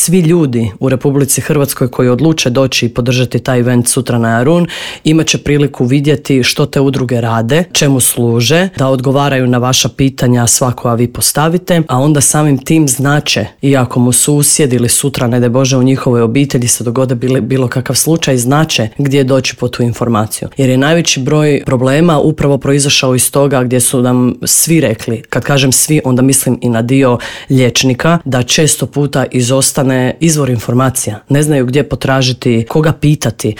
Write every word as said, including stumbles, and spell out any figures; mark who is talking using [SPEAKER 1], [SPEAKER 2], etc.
[SPEAKER 1] Svi ljudi u Republici Hrvatskoj koji odluče doći i podržati taj event sutra na Jarun imat će priliku vidjeti što te udruge rade, čemu služe, da odgovaraju na vaša pitanja sva koja vi postavite, a onda samim tim znače, iako mu susjed ili sutra, ne daj Bože, u njihovoj obitelji se dogode bilo, bilo kakav slučaj, znače gdje doći po tu informaciju. Jer je najveći broj problema upravo proizašao iz toga gdje su nam svi rekli, kad kažem svi, onda mislim i na dio liječnika, da često puta izostane izvor informacija. Ne znaju gdje potražiti, koga pitati.